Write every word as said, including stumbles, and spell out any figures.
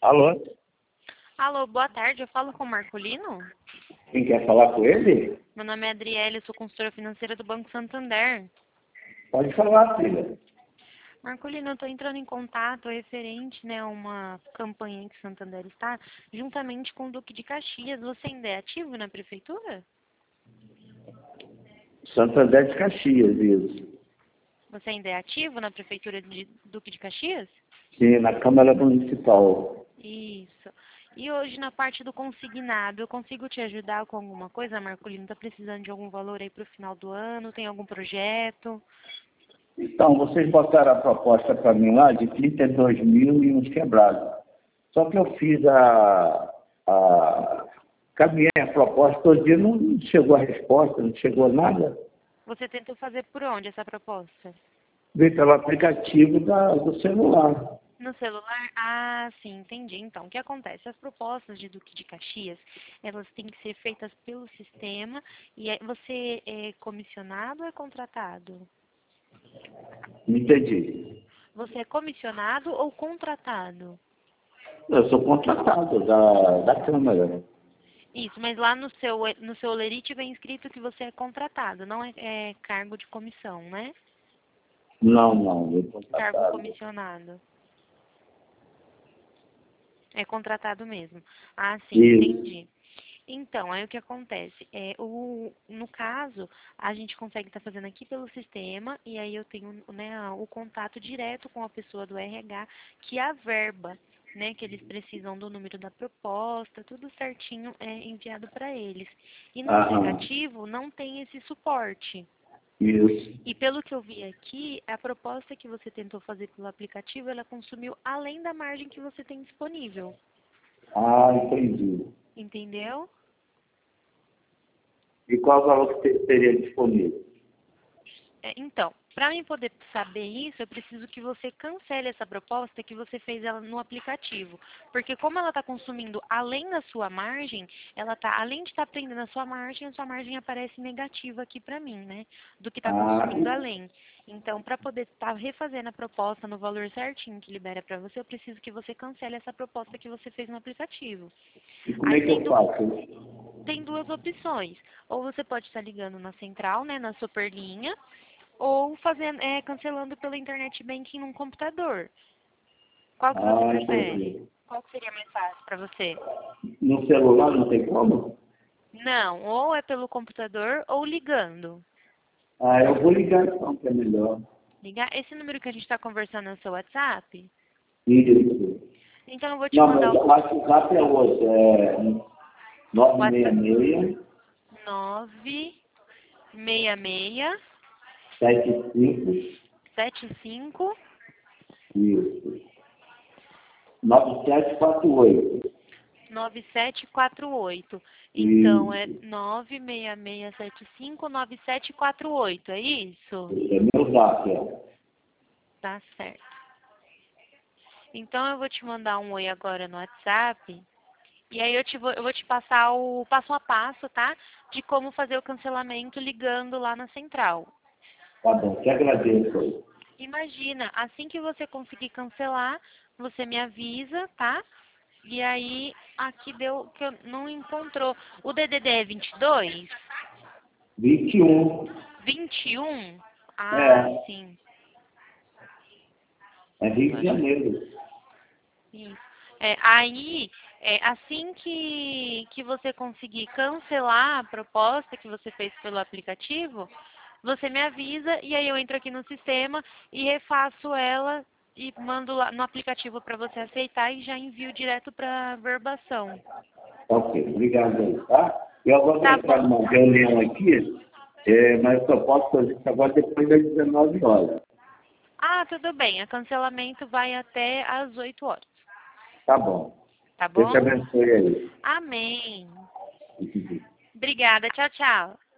Alô? Alô, boa tarde. Eu falo com o Marcolino? Quem quer falar com ele? Meu nome é Adriele, eu sou consultora financeira do Banco Santander. Pode falar, filha. Marcolino, eu estou entrando em contato referente, né, a uma campanha que o Santander está, juntamente com o Duque de Caxias. Você ainda é ativo na prefeitura? Santander de Caxias, isso. Você ainda é ativo na prefeitura de Duque de Caxias? Sim, na Câmara Municipal. Isso. E hoje, na parte do consignado, eu consigo te ajudar com alguma coisa, Marcolino? Está precisando de algum valor aí para o final do ano? Tem algum projeto? Então, vocês botaram a proposta para mim lá de trinta e dois mil e uns quebrados. Só que eu fiz a... a caminhei a proposta todo dia, não chegou a resposta, não chegou nada. Você tentou fazer por onde essa proposta? Veio pelo aplicativo da, do celular. No celular? Ah, sim, entendi. Então, o que acontece? As propostas de Duque de Caxias, elas têm que ser feitas pelo sistema. E é- você é comissionado ou é contratado? Não entendi. Você é comissionado ou contratado? Eu sou contratado da, da Câmara. Isso, mas lá no seu, no seu Olerite vem escrito que você é contratado, não é, é cargo de comissão, né? Não, não, eu sou Cargo contratado. comissionado. É contratado mesmo. Ah, sim, Isso. entendi. Então, aí o que acontece? É, o, no caso, a gente consegue estar fazendo aqui pelo sistema, e aí eu tenho, né, o contato direto com a pessoa do R H, que a verba, né, que eles precisam do número da proposta, tudo certinho é enviado para eles. E no Aham. aplicativo não tem esse suporte. Isso. E pelo que eu vi aqui, a proposta que você tentou fazer pelo aplicativo, ela consumiu além da margem que você tem disponível. Ah, entendi. Entendeu? E qual o valor que te- teria disponível? É, então, para mim poder saber isso, eu preciso que você cancele essa proposta que você fez ela no aplicativo. Porque como ela está consumindo além da sua margem, ela tá, além de estar prendendo a sua margem, a sua margem aparece negativa aqui para mim, né? Do que está Ah, consumindo além. Então, para poder estar refazendo a proposta no valor certinho que libera para você, eu preciso que você cancele essa proposta que você fez no aplicativo. e como Aí é que tem, eu du faço? tem duas opções. Ou você pode estar ligando na central, né, na superlinha, ou fazendo, é, cancelando pela internet banking num computador. Qual que você Ah, prefere? entendi. Qual que seria mais fácil para você? No celular não tem como? Não, ou é pelo computador ou ligando. Ah, eu vou ligar então, que é melhor. Ligar? Esse número que a gente está conversando é o seu WhatsApp? Isso. Então eu vou te Não, mas mandar o o WhatsApp é outro, é WhatsApp nove seis seis, nove seis seis sete cinco, sete cinco isso, nove sete quatro oito. nove sete quatro oito. Então é Isso. nove seis seis sete cinco nove sete quatro oito, é isso? Esse é meu zap, é. Tá certo. Então eu vou te mandar um oi agora no WhatsApp. E aí eu, te vou, eu vou te passar o passo a passo, tá? De como fazer o cancelamento ligando lá na central. Tá bom, te agradeço. Imagina, assim que você conseguir cancelar, você me avisa, tá? E aí, aqui deu que eu não encontrou. O D D D é vinte e dois? vinte e um. vinte e um? Ah, É, sim. é Rio de Acho Janeiro. isso. É, aí, é, assim que, que você conseguir cancelar a proposta que você fez pelo aplicativo, você me avisa e aí eu entro aqui no sistema e refaço ela e mando lá no aplicativo para você aceitar e já envio direto para verbação. Ok, obrigado aí, tá? Eu agora vou Tá entrar bom. numa reunião aqui, é, mas eu posso fazer isso agora depois das dezenove horas. Ah, tudo bem. O cancelamento vai até às oito horas. Tá bom. Tá Deus te bom? abençoe aí. Amém. Obrigada. Tchau, tchau.